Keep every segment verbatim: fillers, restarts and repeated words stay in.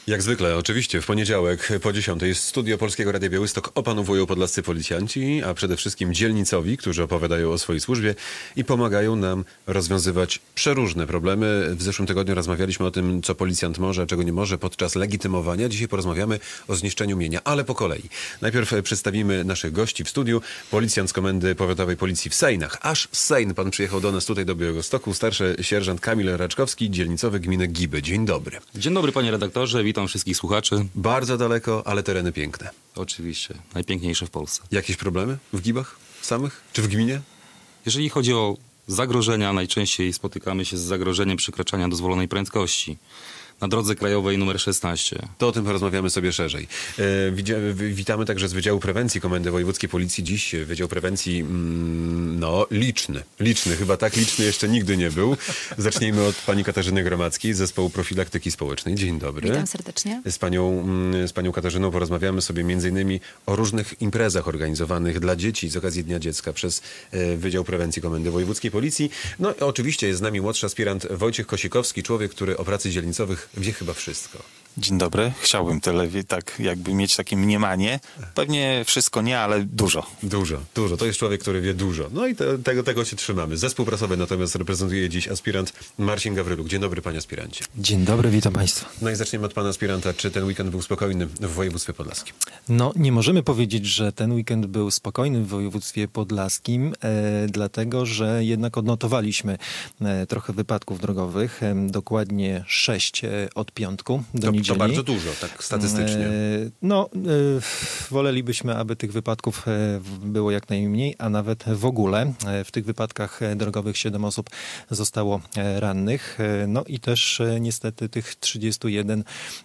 Jak zwykle, oczywiście, w poniedziałek po dziesiątej jest studio Polskiego Radia Białystok opanowują podlascy policjanci, a przede wszystkim dzielnicowi, którzy opowiadają o swojej służbie i pomagają nam rozwiązywać przeróżne problemy. W zeszłym tygodniu rozmawialiśmy o tym, co policjant może, a czego nie może podczas legitymowania. Dzisiaj porozmawiamy o zniszczeniu mienia, ale po kolei. Najpierw przedstawimy naszych gości w studiu. Policjant z Komendy Powiatowej Policji w Sejnach. Aż z Sejn pan przyjechał do nas tutaj do Białegostoku. Starszy sierżant Kamil Raczkowski, dzielnicowy gminy Giby. Dzień dobry. Dzień dobry, panie redaktorze. Witam wszystkich słuchaczy. Bardzo daleko, ale tereny piękne. Oczywiście. Najpiękniejsze w Polsce. Jakieś problemy w Gibach samych? Czy w gminie? Jeżeli chodzi o zagrożenia, najczęściej spotykamy się z zagrożeniem przekraczania dozwolonej prędkości na drodze krajowej numer szesnaście. To o tym porozmawiamy sobie szerzej. E, widzia, witamy także z Wydziału Prewencji Komendy Wojewódzkiej Policji. Dziś Wydział Prewencji, mm, no, liczny. Liczny, chyba tak liczny jeszcze nigdy nie był. Zacznijmy od pani Katarzyny Gromadzkiej z Zespołu Profilaktyki Społecznej. Dzień dobry. Witam serdecznie. Z panią, z panią Katarzyną porozmawiamy sobie między innymi o różnych imprezach organizowanych dla dzieci z okazji Dnia Dziecka przez e, Wydział Prewencji Komendy Wojewódzkiej Policji. No i oczywiście jest z nami młodszy aspirant Wojciech Kosikowski, człowiek, który o pracy dzielnicowych wie chyba wszystko. Dzień dobry. Chciałbym tyle, tak jakby mieć takie mniemanie. Pewnie wszystko nie, ale dużo. Dużo, dużo. To jest człowiek, który wie dużo. No i te, tego, tego się trzymamy. Zespół prasowy natomiast reprezentuje dziś aspirant Marcin Gawryluk. Dzień dobry, panie aspirancie. Dzień dobry, witam państwa. No i zaczniemy od pana aspiranta. Czy ten weekend był spokojny w województwie podlaskim? No, nie możemy powiedzieć, że ten weekend był spokojny w województwie podlaskim, e, dlatego, że jednak odnotowaliśmy e, trochę wypadków drogowych. E, dokładnie sześć e, od piątku do to, niedzieli. To bardzo dużo, tak statystycznie. E, no, e, wolelibyśmy, aby tych wypadków e, było jak najmniej, a nawet w ogóle. E, w tych wypadkach drogowych siedem osób zostało e, rannych. E, no i też e, niestety tych trzydziestu jeden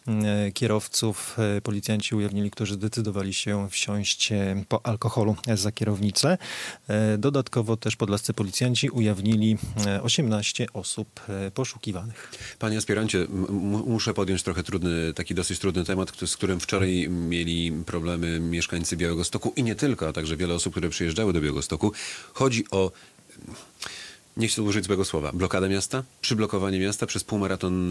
e, kierowców e, policjanci ujawnili, którzy zdecydowali się wsiąść e, po alkoholu za kierownicę. E, dodatkowo też podlascy policjanci ujawnili e, osiemnaście osób e, poszukiwanych. Panie aspirancie, m- muszę podjąć trochę trudny, taki dosyć trudny temat, z którym wczoraj mieli problemy mieszkańcy Białegostoku i nie tylko, a także wiele osób, które przyjeżdżały do Białegostoku. Chodzi o, nie chcę użyć złego słowa, blokadę miasta, przyblokowanie miasta przez półmaraton,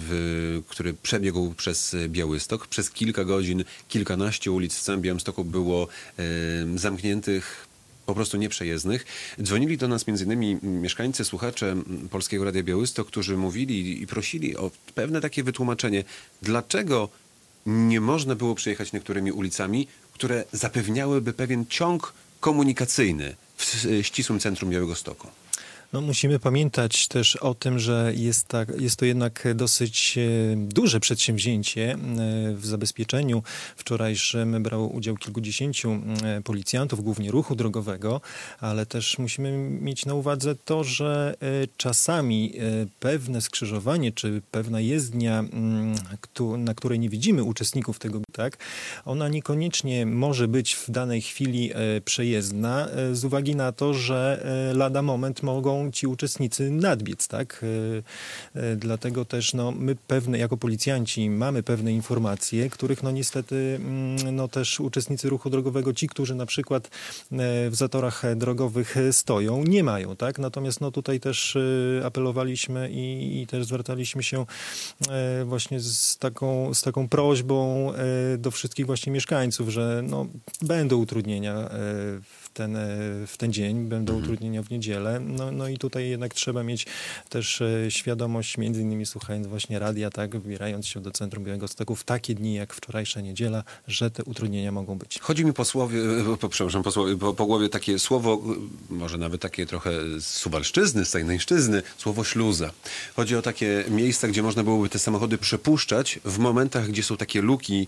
w, który przebiegł przez Białystok. Przez kilka godzin, kilkanaście ulic w całym Białymstoku było e, zamkniętych, po prostu nieprzejezdnych. Dzwonili do nas między innymi mieszkańcy, słuchacze Polskiego Radia Białystok, którzy mówili i prosili o pewne takie wytłumaczenie, dlaczego nie można było przejechać niektórymi ulicami, które zapewniałyby pewien ciąg komunikacyjny w ścisłym centrum Białegostoku. No, musimy pamiętać też o tym, że jest, tak, jest to jednak dosyć e, duże przedsięwzięcie. E, w zabezpieczeniu wczorajszym brało udział kilkudziesięciu e, policjantów, głównie ruchu drogowego, ale też musimy mieć na uwadze to, że e, czasami e, pewne skrzyżowanie czy pewna jezdnia, m, ktu, na której nie widzimy uczestników tego, tak, ona niekoniecznie może być w danej chwili e, przejezdna e, z uwagi na to, że e, lada moment mogą ci uczestnicy nadbiec, tak? E, e, dlatego też no, my pewne, jako policjanci mamy pewne informacje, których no niestety mm, no też uczestnicy ruchu drogowego, ci, którzy na przykład e, w zatorach drogowych stoją, nie mają, tak? Natomiast no tutaj też e, apelowaliśmy i, i też zwracaliśmy się e, właśnie z taką, z taką prośbą e, do wszystkich właśnie mieszkańców, że no, będą utrudnienia e, w ten, w ten dzień, będą mhm. utrudnienia w niedzielę. No, no i tutaj jednak trzeba mieć też e, świadomość, między innymi słuchając właśnie radia, tak, wybierając się do centrum Białegostoku w takie dni jak wczorajsza niedziela, że te utrudnienia mogą być. Chodzi mi po słowie, po, przepraszam, po, słowie, po, po głowie takie słowo, może nawet takie trochę z Suwalszczyzny, z Sejneńszczyzny, słowo śluza. Chodzi o takie miejsca, gdzie można byłoby te samochody przepuszczać w momentach, gdzie są takie luki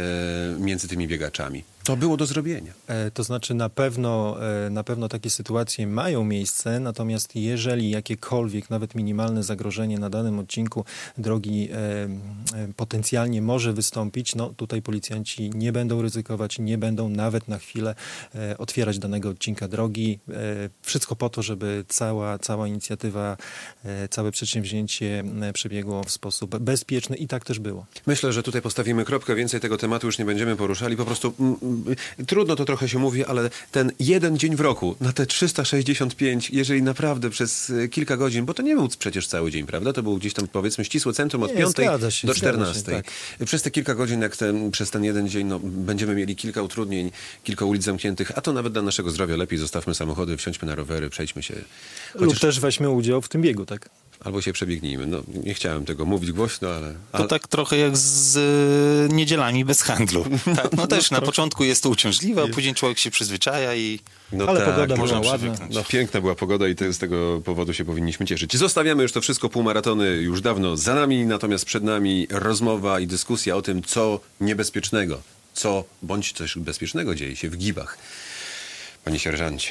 e, między tymi biegaczami. To było do zrobienia. E, to znaczy na pewno, e, na pewno takie sytuacje mają miejsce, natomiast jeżeli jakiekolwiek, nawet minimalne zagrożenie na danym odcinku drogi e, e, potencjalnie może wystąpić, no tutaj policjanci nie będą ryzykować, nie będą nawet na chwilę e, otwierać danego odcinka drogi. E, wszystko po to, żeby cała, cała inicjatywa, e, całe przedsięwzięcie e, przebiegło w sposób bezpieczny i tak też było. Myślę, że tutaj postawimy kropkę, więcej tego tematu już nie będziemy poruszali. Po prostu m, y, trudno to trochę się mówi, ale ten jeden dzień w roku na te trzysta sześćdziesiąt pięć, jeżeli naprawdę przez y, kilka godzin, bo to nie był przecież cały dzień, prawda? To był gdzieś tam powiedzmy ścisłe centrum od Nie, piątej zgadza się, do zgadza się, czternastej. tak. Przez te kilka godzin, jak ten, przez ten jeden dzień, no, będziemy mieli kilka utrudnień, kilka ulic zamkniętych, a to nawet dla naszego zdrowia lepiej zostawmy samochody, wsiądźmy na rowery, przejdźmy się. Lub też weźmy udział w tym biegu, tak? Albo się przebiegnijmy. No, nie chciałem tego mówić głośno, ale... To ale... tak trochę jak z e, niedzielami bez handlu. Tak, no też na początku jest to uciążliwe, a później człowiek się przyzwyczaja i No Ale tak, pogoda była możemy ładna. przywyknąć. No piękna była pogoda i te, z tego powodu się powinniśmy cieszyć. Zostawiamy już to wszystko, półmaratony już dawno za nami, natomiast przed nami rozmowa i dyskusja o tym, co niebezpiecznego, co bądź coś bezpiecznego dzieje się w Gibach. Panie sierżancie.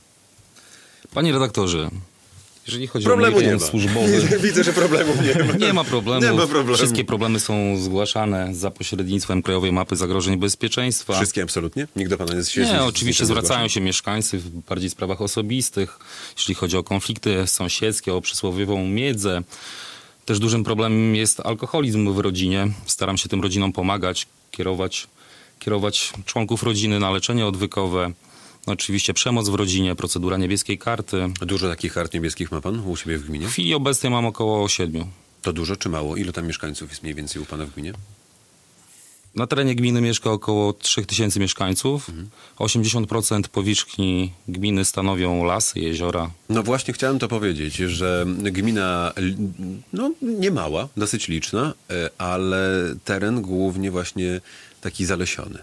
Panie redaktorze, jeżeli chodzi Problemu o nie mój ma. służbowy... Widzę, że problemu nie ma. Nie ma problemu. Nie ma problemu. Wszystkie problemy są zgłaszane za pośrednictwem Krajowej Mapy Zagrożeń Bezpieczeństwa. Wszystkie absolutnie? Nikt do pana nie się Nie, z- oczywiście z- z- zwracają się mieszkańcy w bardziej sprawach osobistych, jeśli chodzi o konflikty sąsiedzkie, o przysłowiową miedzę. Też dużym problemem jest alkoholizm w rodzinie. Staram się tym rodzinom pomagać, kierować, kierować członków rodziny na leczenie odwykowe. No, oczywiście przemoc w rodzinie, procedura niebieskiej karty. Dużo takich kart niebieskich ma pan u siebie w gminie? W chwili obecnej mam około siedmiu. To dużo czy mało? Ilu tam mieszkańców jest mniej więcej u pana w gminie? Na terenie gminy mieszka około trzy tysiące mieszkańców. osiemdziesiąt procent powierzchni gminy stanowią lasy, jeziora. No właśnie chciałem to powiedzieć, że gmina l- no, nie mała, dosyć liczna, e, ale teren głównie właśnie taki zalesiony.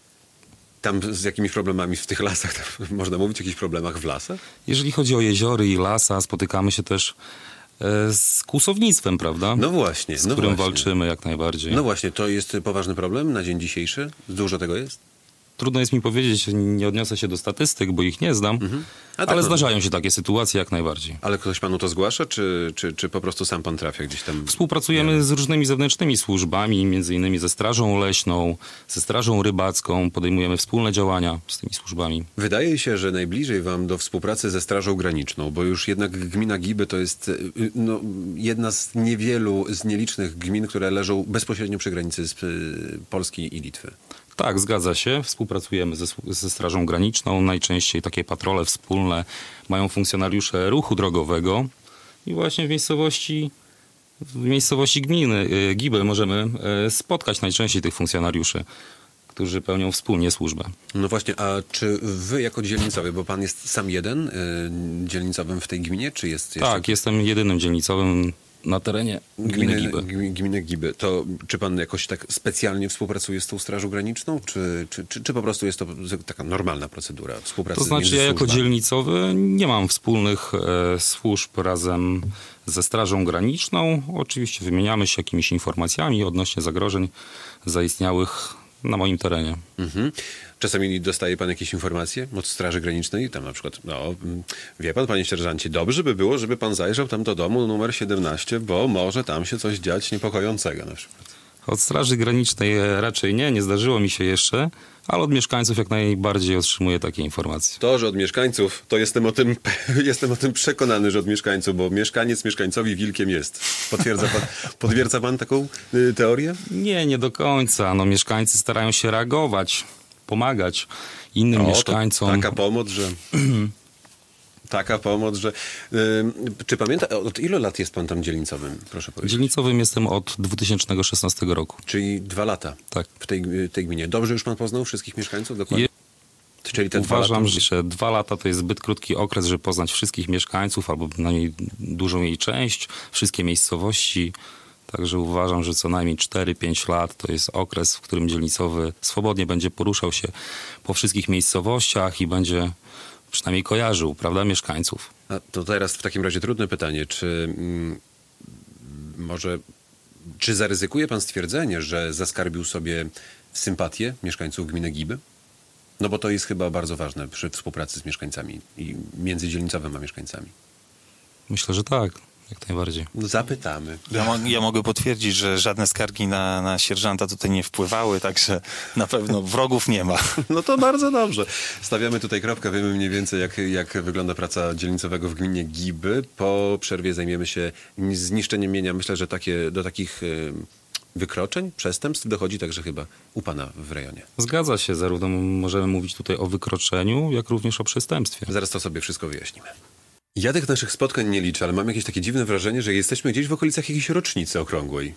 Tam z jakimiś problemami w tych lasach, tam, można mówić o jakichś problemach w lasach? Jeżeli chodzi o jeziory i lasa, spotykamy się też e, z kłusownictwem, prawda? No właśnie. z no którym właśnie. walczymy jak najbardziej. No właśnie, to jest poważny problem na dzień dzisiejszy? Dużo tego jest? Trudno jest mi powiedzieć, nie odniosę się do statystyk, bo ich nie znam, A tak ale może. zdarzają się takie sytuacje jak najbardziej. Ale ktoś panu to zgłasza, czy, czy, czy po prostu sam pan trafia gdzieś tam? Współpracujemy z różnymi zewnętrznymi służbami, między innymi ze Strażą Leśną, ze Strażą Rybacką, podejmujemy wspólne działania z tymi służbami. Wydaje się, że najbliżej wam do współpracy ze Strażą Graniczną, bo już jednak gmina Giby to jest y, no, jedna z niewielu, z nielicznych gmin, które leżą bezpośrednio przy granicy z y, Polski i Litwy. Tak, zgadza się. Współpracujemy ze, ze Strażą Graniczną. Najczęściej takie patrole wspólne mają funkcjonariusze ruchu drogowego i właśnie w miejscowości, w miejscowości gminy y, Giby możemy y, spotkać najczęściej tych funkcjonariuszy, którzy pełnią wspólnie służbę. No właśnie, a czy wy jako dzielnicowy, bo pan jest sam jeden y, dzielnicowym w tej gminie, czy jest jeszcze... Tak, jestem jedynym dzielnicowym na terenie gminy Giby. gmi- gminy Giby. To czy pan jakoś tak specjalnie współpracuje z tą Strażą Graniczną, czy, czy, czy, czy po prostu jest to taka normalna procedura współpracy To znaczy między ja jako służbami? dzielnicowy nie mam wspólnych e, służb razem ze Strażą Graniczną. Oczywiście wymieniamy się jakimiś informacjami odnośnie zagrożeń zaistniałych na moim terenie. Mhm. Czasami dostaje pan jakieś informacje od Straży Granicznej, tam na przykład, no mm, wie pan, panie sierżancie, dobrze by było, żeby pan zajrzał tam do domu numer siedemnaście, bo może tam się coś dziać niepokojącego na przykład. Od Straży Granicznej e, raczej nie, nie zdarzyło mi się jeszcze, ale od mieszkańców jak najbardziej otrzymuję takie informacje. To, że od mieszkańców, to jestem o tym, jestem o tym przekonany, że od mieszkańców, bo mieszkaniec mieszkańcowi wilkiem jest. Potwierdza pan, potwierdza pan taką y, teorię? Nie, nie do końca. No, mieszkańcy starają się reagować, pomagać innym O, to mieszkańcom. taka pomoc, że... Taka pomoc, że... Y, czy pamięta, od ilu lat jest pan tam dzielnicowym, proszę powiedzieć? Dzielnicowym jestem od dwa tysiące szesnastego roku. Czyli dwa lata Tak. w tej, tej gminie. Dobrze już pan poznał wszystkich mieszkańców dokładnie? Je- Czyli te Uważam, dwa lata... że dwa lata to jest zbyt krótki okres, żeby poznać wszystkich mieszkańców albo przynajmniej dużą jej część, wszystkie miejscowości. Także uważam, że co najmniej cztery pięć lat to jest okres, w którym dzielnicowy swobodnie będzie poruszał się po wszystkich miejscowościach i będzie przynajmniej kojarzył, prawda, mieszkańców. A to teraz w takim razie trudne pytanie, czy mm, może, czy zaryzykuje pan stwierdzenie, że zaskarbił sobie sympatię mieszkańców gminy Giby? No bo to jest chyba bardzo ważne przy współpracy z mieszkańcami i między dzielnicowym a mieszkańcami. Myślę, że tak, jak najbardziej. No zapytamy. Ja, mo- ja mogę potwierdzić, że żadne skargi na, na sierżanta tutaj nie wpływały, także na pewno wrogów nie ma. No to bardzo dobrze. Stawiamy tutaj kropkę, wiemy mniej więcej jak, jak wygląda praca dzielnicowego w gminie Giby. Po przerwie zajmiemy się zniszczeniem mienia. Myślę, że takie, do takich y, wykroczeń, przestępstw dochodzi także chyba u pana w rejonie. Zgadza się, zarówno możemy mówić tutaj o wykroczeniu, jak również o przestępstwie. Zaraz to sobie wszystko wyjaśnimy. Ja tych naszych spotkań nie liczę, ale mam jakieś takie dziwne wrażenie, że jesteśmy gdzieś w okolicach jakiejś rocznicy okrągłej.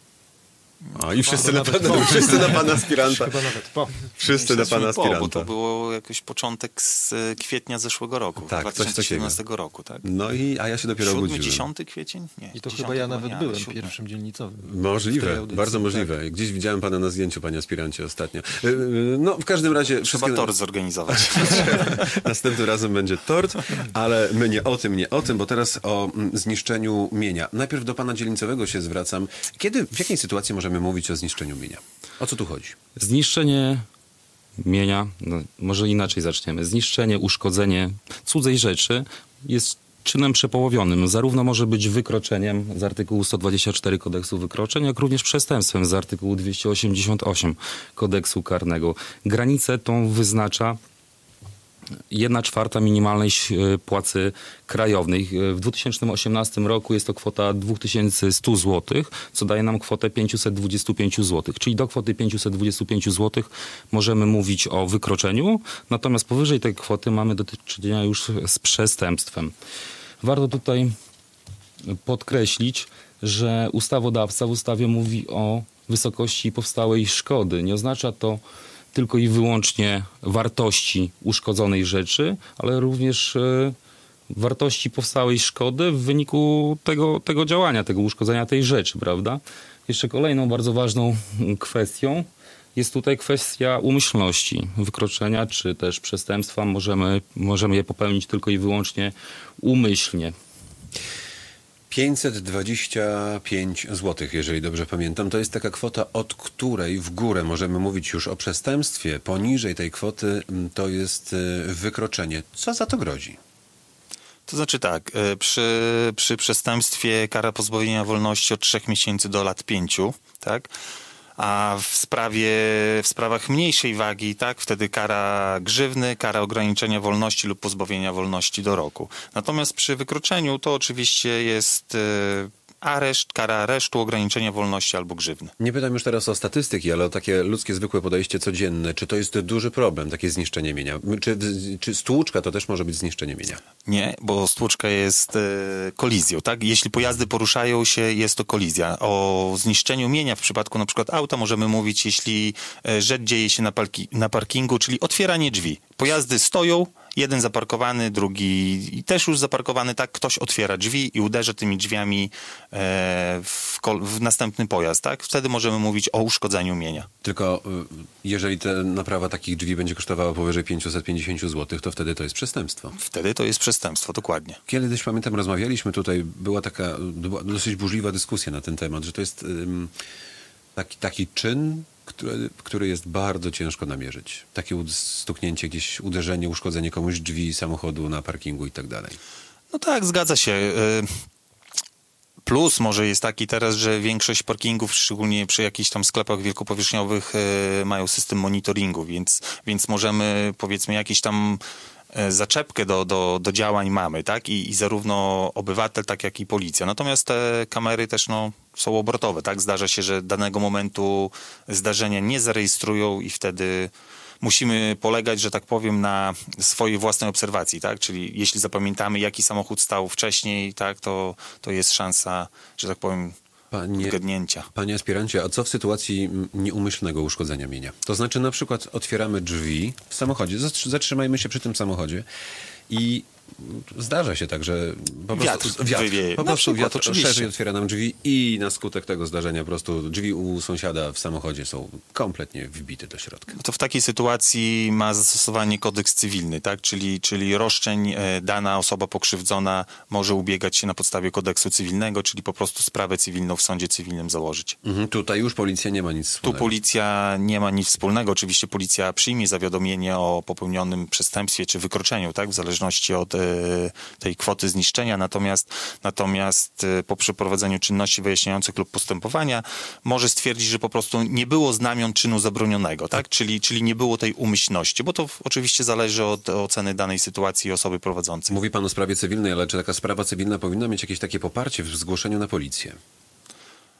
A i wszyscy na, nawet pana, po. wszyscy na pana aspiranta. Chyba nawet po. Wszyscy na pana Jesteśmy po, aspiranta. bo to było jakoś początek z e, kwietnia zeszłego roku, Tak, coś dwa tysiące siedemnastego takiego. roku, tak? No i, a ja się dopiero Siódmy, obudziłem. dziesiąty kwiecień? Nie. I to dziesiąty chyba ja nie, nawet ale byłem siódmy. pierwszym dzielnicowym. w tej Możliwe, audycji, bardzo tak. możliwe. Gdzieś widziałem pana na zdjęciu, panie aspirancie, ostatnio. Yy, No, w każdym razie... Trzeba wszystkie- tort zorganizować. Następnym razem będzie tort, ale my nie o tym, nie o tym, bo teraz o mm, zniszczeniu mienia. Najpierw do pana dzielnicowego się zwracam. Kiedy, w jakiej sytuacji możemy mówić o zniszczeniu mienia? O co tu chodzi? Zniszczenie mienia, no, może inaczej zaczniemy. Zniszczenie, uszkodzenie cudzej rzeczy jest czynem przepołowionym. Zarówno może być wykroczeniem z artykułu sto dwadzieścia cztery kodeksu wykroczeń, jak również przestępstwem z artykułu dwieście osiemdziesiąt osiem kodeksu karnego. Granicę tą wyznacza jedna czwarta minimalnej e, płacy krajowej. E, W dwa tysiące osiemnastym roku jest to kwota dwa tysiące sto złotych, co daje nam kwotę pięćset dwadzieścia pięć złotych. Czyli do kwoty pięćset dwadzieścia pięć złotych możemy mówić o wykroczeniu, natomiast powyżej tej kwoty mamy do czynienia już z przestępstwem. Warto tutaj podkreślić, że ustawodawca w ustawie mówi o wysokości powstałej szkody. Nie oznacza to tylko i wyłącznie wartości uszkodzonej rzeczy, ale również e, wartości powstałej szkody w wyniku tego, tego działania, tego uszkodzenia tej rzeczy, prawda? Jeszcze kolejną bardzo ważną kwestią jest tutaj kwestia umyślności. Wykroczenia czy też przestępstwa możemy, możemy je popełnić tylko i wyłącznie umyślnie. pięćset dwadzieścia pięć złotych, jeżeli dobrze pamiętam. To jest taka kwota, od której w górę możemy mówić już o przestępstwie. Poniżej tej kwoty mm, to jest y, wykroczenie. Co za to grozi? To znaczy tak, e, przy, przy przestępstwie kara pozbawienia wolności od trzech miesięcy do lat pięciu, tak? A w sprawie, w sprawach mniejszej wagi, tak, wtedy kara grzywny, kara ograniczenia wolności lub pozbawienia wolności do roku. Natomiast przy wykroczeniu to oczywiście jest e, areszt, kara aresztu, ograniczenia wolności albo grzywny. Nie pytam już teraz o statystyki, ale o takie ludzkie, zwykłe podejście codzienne. Czy to jest duży problem, takie zniszczenie mienia? Czy, czy stłuczka to też może być zniszczenie mienia? Nie, bo stłuczka jest e, kolizją, tak? Jeśli pojazdy poruszają się, jest to kolizja. O zniszczeniu mienia w przypadku na przykład auta możemy mówić, jeśli e, rzecz dzieje się na, parki, na parkingu, czyli otwieranie drzwi. Pojazdy stoją, jeden zaparkowany, drugi też już zaparkowany, tak? Ktoś otwiera drzwi i uderza tymi drzwiami e, w, kol- w następny pojazd, tak? Wtedy możemy mówić o uszkodzeniu mienia. Tylko y, jeżeli ta naprawa takich drzwi będzie kosztowała powyżej pięćset pięćdziesiąt złotych, to wtedy to jest przestępstwo. Wtedy to jest przestępstwo, dokładnie. Kiedyś, pamiętam, rozmawialiśmy tutaj, była taka była dosyć burzliwa dyskusja na ten temat, że to jest ym, taki, taki czyn, który, który jest bardzo ciężko namierzyć. Takie ud- stuknięcie gdzieś, uderzenie, uszkodzenie komuś drzwi, samochodu na parkingu i tak dalej. No tak, zgadza się. Y, Plus może jest taki teraz, że większość parkingów, szczególnie przy jakichś tam sklepach wielkopowierzchniowych, y, mają system monitoringu, więc, więc możemy, powiedzmy, jakiś tam e, zaczepkę do, do, do działań mamy, tak? I, I zarówno obywatel, tak jak i policja. Natomiast te kamery też no, są obrotowe, tak? Zdarza się, że danego momentu zdarzenia nie zarejestrują i wtedy musimy polegać, że tak powiem, na swojej własnej obserwacji, tak? Czyli jeśli zapamiętamy, jaki samochód stał wcześniej, tak, to, to jest szansa, że tak powiem, Panie, zgadnięcia. panie aspirancie, a co w sytuacji mm, nieumyślnego uszkodzenia mienia? To znaczy na przykład otwieramy drzwi w samochodzie, zatr- zatrzymajmy się przy tym samochodzie i zdarza się tak, że po Wiatr prostu wiatr, wywieje. po Na prostu przykład, wiatr oczywiście. szerzej otwiera nam drzwi i na skutek tego zdarzenia po prostu drzwi u sąsiada w samochodzie są kompletnie wbite do środka. To w takiej sytuacji ma zastosowanie kodeks cywilny, tak? Czyli, czyli roszczeń e, dana osoba pokrzywdzona może ubiegać się na podstawie kodeksu cywilnego, czyli po prostu sprawę cywilną w sądzie cywilnym założyć. Mhm, tutaj już policja nie ma nic Tu wspólnego. policja nie ma nic wspólnego. Oczywiście policja przyjmie zawiadomienie o popełnionym przestępstwie czy wykroczeniu, tak? W zależności od e, tej kwoty zniszczenia. Natomiast, natomiast e, po przeprowadzeniu czynności wyjaśniających lub postępowania może stwierdzić, że po prostu nie było znamion czynu zabronionego, tak? Czyli, czyli nie było tej umyślności, bo to w, oczywiście zależy od oceny danej sytuacji i osoby prowadzącej. Mówi pan o sprawie cywilnej, ale czy taka sprawa cywilna powinna mieć jakieś takie poparcie w zgłoszeniu na policję?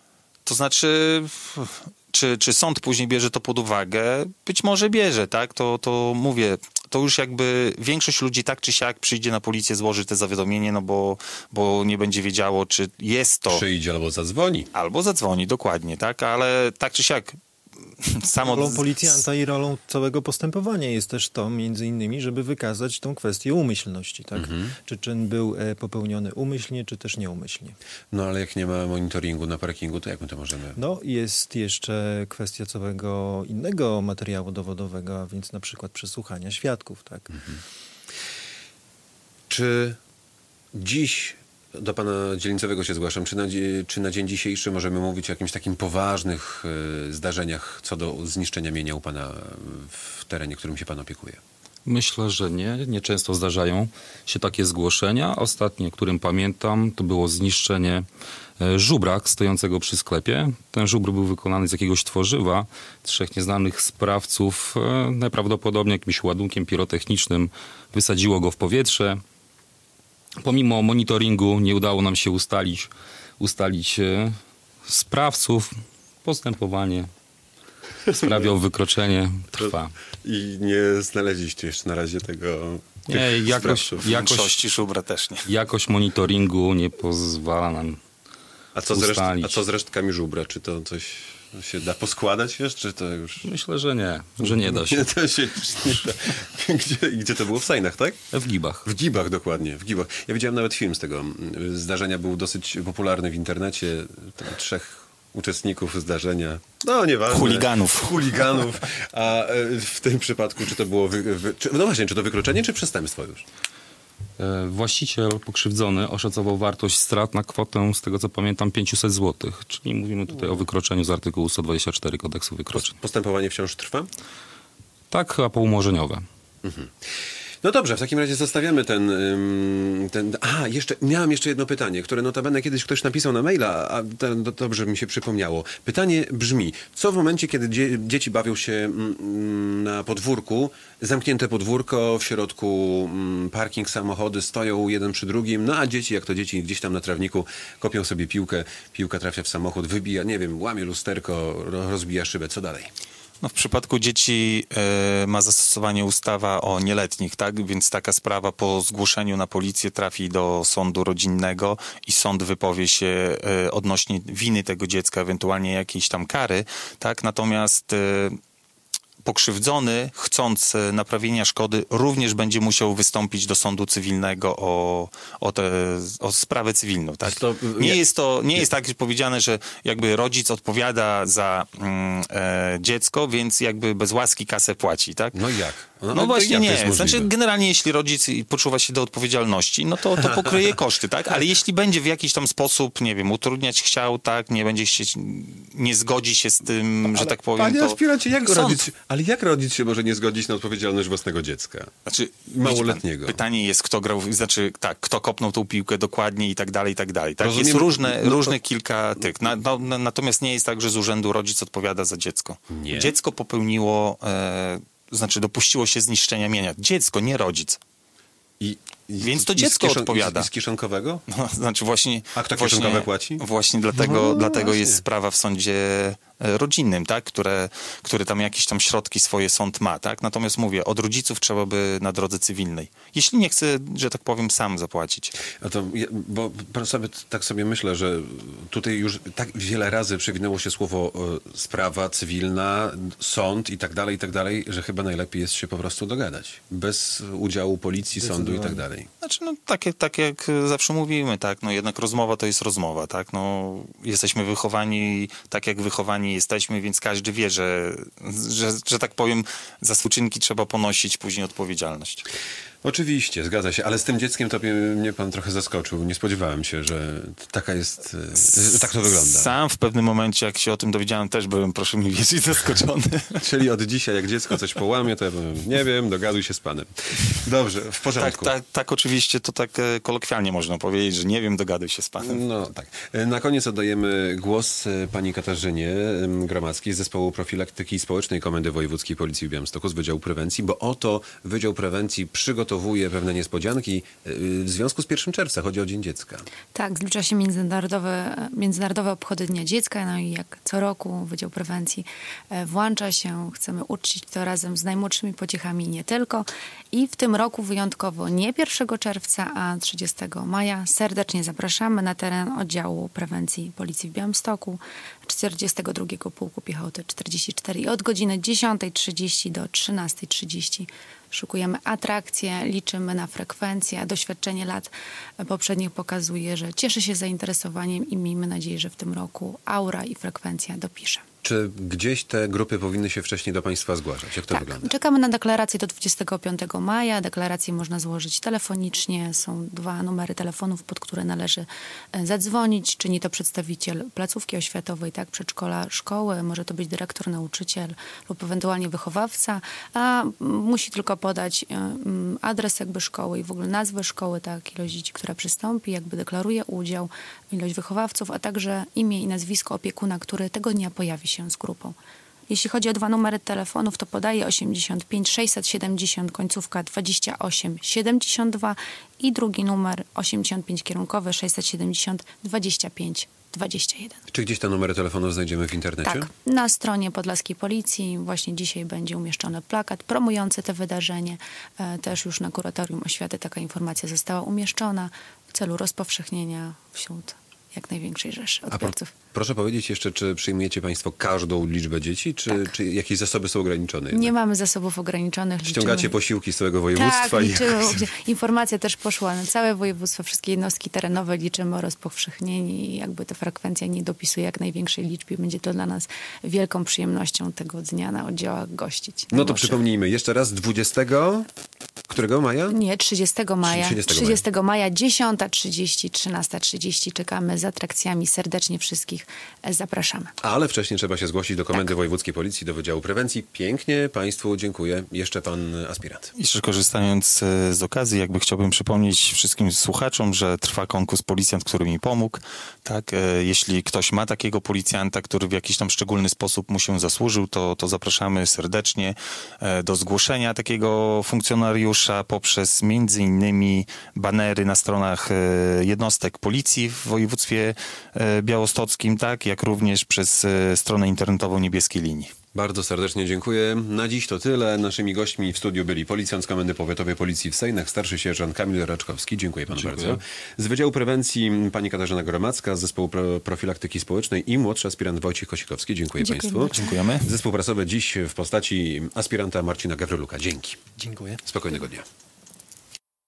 To znaczy, czy, czy sąd później bierze to pod uwagę? Być może bierze, tak? To, to mówię, to już jakby większość ludzi tak czy siak przyjdzie na policję, złoży te zawiadomienie, no bo, bo nie będzie wiedziało, czy jest to... Przyjdzie albo zadzwoni. Albo zadzwoni, dokładnie, tak? Ale tak czy siak samo... Rolą policjanta i rolą całego postępowania jest też to, między innymi, żeby wykazać tą kwestię umyślności, tak? Mhm. Czy czyn był e, popełniony umyślnie, czy też nieumyślnie. No ale jak nie ma monitoringu na parkingu, to jak my to możemy? No, jest jeszcze kwestia całego innego materiału dowodowego, a więc na przykład przesłuchania świadków, tak? Czy dziś, do pana dzielnicowego się zgłaszam, czy na, dzie- czy na dzień dzisiejszy możemy mówić o jakimś takim poważnych y, zdarzeniach co do zniszczenia mienia u pana w terenie, którym się pan opiekuje? Myślę, że nie. Nieczęsto zdarzają się takie zgłoszenia. Ostatnie, którym pamiętam, to było zniszczenie e, żubra stojącego przy sklepie. Ten żubr był wykonany z jakiegoś tworzywa. Trzech nieznanych sprawców e, najprawdopodobniej jakimś ładunkiem pirotechnicznym wysadziło go w powietrze. Pomimo monitoringu nie udało nam się ustalić, ustalić e, sprawców. Postępowanie w sprawie o wykroczenie trwa. I nie znaleźliście jeszcze na razie tego... Nie, jakoś, W jakoś, większości żubra też nie. jakość monitoringu nie pozwala nam A co, z reszt- ustalić. a co z resztkami żubra? Czy to coś się da poskładać, wiesz? Czy to już... Myślę, że nie, że nie da się. Nie, to się już nie da. Gdzie, gdzie to było? W Sejnach, tak? W Gibach. W Gibach, dokładnie. W Gibach. Ja widziałem nawet film z tego zdarzenia. Był dosyć popularny w internecie. Tam trzech uczestników zdarzenia. No, nieważne. Chuliganów. Chuliganów. A e, w tym przypadku, czy to było... Wy, wy, czy, no właśnie, czy to wykroczenie, czy przestępstwo już? E, Właściciel pokrzywdzony oszacował wartość strat na kwotę, z tego co pamiętam, pięćset złotych. Czyli mówimy tutaj o wykroczeniu z artykułu sto dwadzieścia cztery kodeksu wykroczeń. Postępowanie wciąż trwa? Tak, a poumorzeniowe. No dobrze, w takim razie zostawiamy ten, ym, ten... A, jeszcze, miałem jeszcze jedno pytanie, które notabene kiedyś ktoś napisał na maila, a ten, to dobrze mi się przypomniało. Pytanie brzmi, co w momencie, kiedy dzie, dzieci bawią się mm, na podwórku, zamknięte podwórko, w środku mm, parking, samochody stoją jeden przy drugim, no a dzieci, jak to dzieci, gdzieś tam na trawniku kopią sobie piłkę, piłka trafia w samochód, wybija, nie wiem, łamie lusterko, ro- rozbija szybę, co dalej? No w przypadku dzieci e, ma zastosowanie ustawa o nieletnich, tak? Więc taka sprawa po zgłoszeniu na policję trafi do sądu rodzinnego i sąd wypowie się e, odnośnie winy tego dziecka, ewentualnie jakiejś tam kary, tak? Natomiast e, pokrzywdzony, chcąc e, naprawienia szkody, również będzie musiał wystąpić do sądu cywilnego o, o, te, o sprawę cywilną, tak? To- Nie jest to, nie jest tak powiedziane, że jakby rodzic odpowiada za mm, e, dziecko, więc jakby bez łaski kasę płaci, tak? No jak? No, to właśnie jak to jest nie. Znaczy możliwe? generalnie jeśli rodzic poczuwa się do odpowiedzialności, no to, to pokryje koszty, tak? Ale jeśli będzie w jakiś tam sposób, nie wiem, utrudniać chciał, tak, nie będzie chcieć, nie zgodzi się z tym, że tak powiem, Panie to aspirancie, jak sąd. rodzic, ale jak rodzic się może nie zgodzić na odpowiedzialność własnego dziecka? Znaczy, Małoletniego. Pan, pytanie jest, kto grał, znaczy tak, kto kopnął tą piłkę dokładnie i tak dalej, i tak dalej. Tak? Rozumiem, Jest różne, no to- różne kilka tych. Na, no, na, natomiast nie jest tak, że z urzędu rodzic odpowiada za dziecko. Nie. Dziecko popełniło, e, znaczy dopuściło się zniszczenia mienia. Dziecko, nie rodzic. I, i, Więc to i z dziecko kieszon- odpowiada. I z, i z kieszonkowego? No, znaczy właśnie... A kto właśnie, kieszonkowe płaci? Właśnie dlatego, No, dlatego właśnie. jest sprawa w sądzie e, rodzinnym, tak? Które, który tam jakieś tam środki swoje sąd ma, tak? Natomiast mówię, od rodziców trzeba by na drodze cywilnej. Jeśli nie chce, że tak powiem, sam zapłacić. A to, ja- bo po- sobie, tak sobie myślę, że tutaj już tak wiele razy przewinęło się słowo e, sprawa cywilna, sąd i tak dalej, i tak dalej, że chyba najlepiej jest się po prostu dogadać. Bez udziału policji, sądu i tak dalej. Znaczy, no, tak, jak- tak jak zawsze mówimy, tak, no jednak rozmowa to jest rozmowa, tak, no jesteśmy wychowani tak jak wychowani jesteśmy, więc każdy wie, że, że, że tak powiem, za uczynki trzeba ponosić później odpowiedzialność. Oczywiście, zgadza się, ale z tym dzieckiem to mnie, mnie pan trochę zaskoczył. Nie spodziewałem się, że taka jest, e, że tak to wygląda. Sam w pewnym momencie, jak się o tym dowiedziałem, też byłem, proszę mi wierzyć, zaskoczony. Czyli od dzisiaj, jak dziecko coś połamie, to ja powiem, nie wiem, dogaduj się z panem. Dobrze, w Tak, porządku. tak, tak, oczywiście to tak e, kolokwialnie można powiedzieć, że nie wiem, dogaduj się z panem. No tak. Na koniec oddajemy głos e, pani Katarzynie em, Gromadzkiej z Zespołu Profilaktyki Społecznej Komendy Wojewódzkiej Policji w Białymstoku z Wydziału Prewencji, bo oto Wydział Prewencji przygotowuje przygotowuje pewne niespodzianki y, w związku z pierwszym czerwca. Chodzi o Dzień Dziecka. Tak, zbliża się międzynarodowe, międzynarodowe obchody Dnia Dziecka, no i jak co roku Wydział Prewencji e, włącza się. Chcemy uczcić to razem z najmłodszymi pociechami i nie tylko. I w tym roku wyjątkowo nie pierwszego czerwca, a trzydziestego maja serdecznie zapraszamy na teren oddziału prewencji Policji w Białymstoku, czterdziestego drugiego Pułku Piechoty czterdzieści cztery i od godziny dziesiątej trzydzieści do trzynastej trzydzieści szykujemy atrakcje, liczymy na frekwencję. Doświadczenie lat poprzednich pokazuje, że cieszy się zainteresowaniem i miejmy nadzieję, że w tym roku aura i frekwencja dopisze. Czy gdzieś te grupy powinny się wcześniej do Państwa zgłaszać? Jak to Tak, wygląda? czekamy na deklarację do dwudziestego piątego maja. Deklarację można złożyć telefonicznie. Są dwa numery telefonów, pod które należy e, zadzwonić. Czyni to przedstawiciel placówki oświatowej, tak, przedszkola, szkoły. Może to być dyrektor, nauczyciel lub ewentualnie wychowawca. A m, musi tylko podać e, m, adres jakby szkoły i w ogóle nazwę szkoły, tak, ilość dzieci, która przystąpi, jakby deklaruje udział, ilość wychowawców, a także imię i nazwisko opiekuna, który tego dnia pojawi się z grupą. Jeśli chodzi o dwa numery telefonów, to podaję osiemdziesiąt pięć sześćset siedemdziesiąt, końcówka dwadzieścia osiem siedemdziesiąt dwa i drugi numer osiemdziesiąt pięć kierunkowy sześćset siedemdziesiąt dwadzieścia pięć dwadzieścia jeden. Czy gdzieś te numery telefonów znajdziemy w internecie? Tak, na stronie Podlaskiej Policji właśnie dzisiaj będzie umieszczony plakat promujący to wydarzenie. E, też już na Kuratorium Oświaty taka informacja została umieszczona w celu rozpowszechnienia wśród jak największej rzeszy A pro, odbiorców. proszę powiedzieć jeszcze, czy przyjmujecie Państwo każdą liczbę dzieci, czy, Tak. czy jakieś zasoby są ograniczone? Nie mamy zasobów ograniczonych. Ściągacie liczymy- posiłki z całego województwa? Tak, i- liczymy. Informacja też poszła na całe województwo, wszystkie jednostki terenowe liczymy o rozpowszechnienie i jakby ta frekwencja nie dopisuje jak największej liczbie. Będzie to dla nas wielką przyjemnością tego dnia na oddziałach gościć. No to najmłodszych. przypomnijmy, jeszcze raz dwudziestego Którego maja? Nie, trzydziestego maja. trzydziestego maja. trzydziestego maja, dziesiąta trzydzieści, trzynasta trzydzieści. Czekamy z atrakcjami. Serdecznie wszystkich e, zapraszamy. Ale wcześniej trzeba się zgłosić do Komendy Tak. Wojewódzkiej Policji, do Wydziału Prewencji. Pięknie Państwu dziękuję. Jeszcze Pan aspirant. Jeszcze korzystając e, z okazji, jakby chciałbym przypomnieć wszystkim słuchaczom, że trwa konkurs Policjant, który mi pomógł. Tak, e, jeśli ktoś ma takiego policjanta, który w jakiś tam szczególny sposób mu się zasłużył, to, to zapraszamy serdecznie e, do zgłoszenia takiego funkcjonariusza poprzez między innymi banery na stronach e, jednostek policji w województwie e, białostockim, tak, jak również przez e, stronę internetową Niebieskiej Linii. Bardzo serdecznie dziękuję. Na dziś to tyle. Naszymi gośćmi w studiu byli policjant z Komendy Powiatowej Policji w Sejnach, starszy sierżant Kamil Raczkowski. Dziękuję Panu Dziękuję. bardzo. Z Wydziału Prewencji pani Katarzyna Gromacka, z Zespołu Pro- Profilaktyki Społecznej i młodszy aspirant Wojciech Kosikowski. Dziękuję, Dziękuję Państwu. bardzo. Dziękujemy. Zespół prasowy dziś w postaci aspiranta Marcina Gawryluka. Dzięki. Dziękuję. Spokojnego dnia.